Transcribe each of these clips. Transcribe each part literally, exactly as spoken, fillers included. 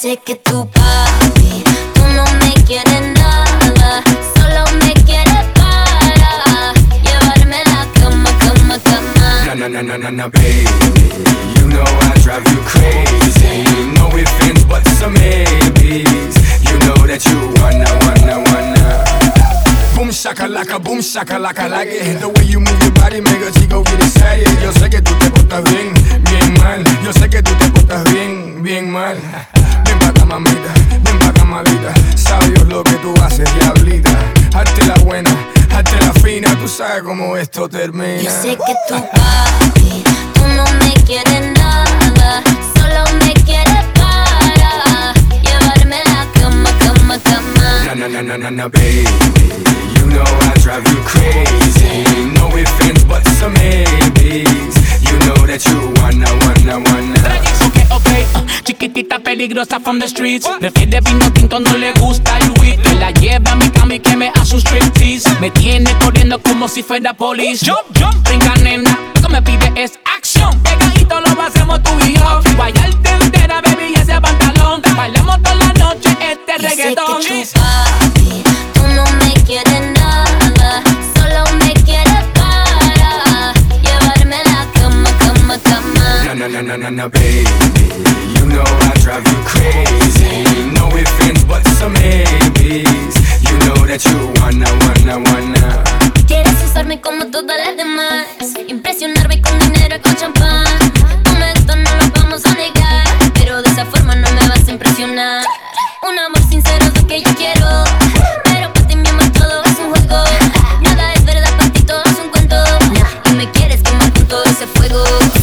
sé que tu papi, tú no me quieres nada, solo me quieres para llevarme a la cama, cama, cama. Na na na na na na baby, you know I drive you crazy. No ifs, buts, some maybes. You know that you wanna, wanna, wanna. Boom shakalaka, boom shakalaka, like it. The way you move your body, make a chico get excited. Yo sé que tú te portas bien, bien mal. Yo sé que tú te portas bien, bien mal. Ven pa' acá, mamita, ven pa' acá, mamita. Sabe Dios lo que tú haces, diablita. Hazte la buena, hazte la fina. Tú sabes cómo esto termina. Yo sé que tu papi, tú no me quieres nada, solo me quieres para llevarme a la cama, cama, cama. Na na na na na na baby, you know I drive you crazy. No ifs, buts, some maybes. You know that you wanna, wanna, wanna. Okay, okay, uh, chiquitita peligrosa from the streets. Prefiere vino tinto, no le gusta el weed. Que la lleve a mi cama y que me hace un striptease. Me tiene corriendo como si fuera police. Jump, jump, brinca nena, lo que me pide es acción. Pegadito lo hacemos tú y yo. Guayarte entera, baby, y ese pantalón. Bailamos toda la noche este Yo reggaetón. sé que tu papi, tú no me quieres nada, solo me quieres para llevarme a la cama, cama, cama. Na na na na na na baby, you know I drive you crazy. No ifs, buts, some maybes. You know that you wanna, wanna, wanna. Quieres usarme como todas las demás, impresionarme con dinero y con champán. Un esto no lo vamos a negar, pero de esa forma no me vas a impresionar. Un amor sincero es lo que yo quiero, pero para ti mi amor todo es un juego. Nada es verdad, para ti todo es un cuento, y me quieres quemar con todo ese fuego.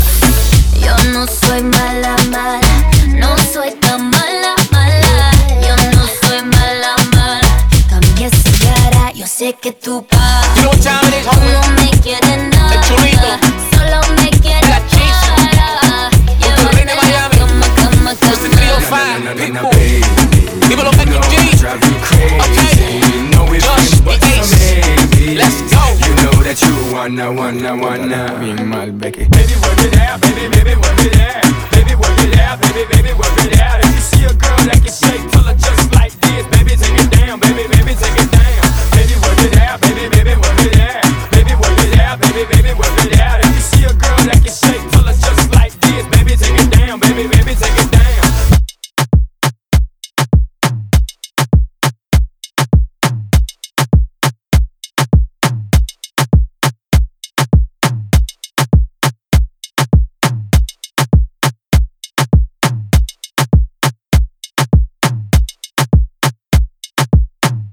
Yo no soy mala, mala, no soy tan mala, mala. Yo no soy mala, mala, cambié esa cara. Yo sé que tu papi, You know what time it is, tú homie? no me quieres nada, El chulito. solo me quieres La cheese. para Reina de llevarme a la Miami. cama, cama, Mister cama. three oh Na five, na na na Pitbull. baby, Dímelo, you Becky know G. I drive you crazy. Okay. No Josh, ifs, buts, the some Ace. maybes. Let's go. You know that you wanna, wanna, wanna. Bien mal, Becky. Baby, work it out, baby, baby, work it out. Baby, work it out, baby, baby, work it out. If you see a girl that can shake, tell her just like this. Baby, take it down, baby, baby, take it down.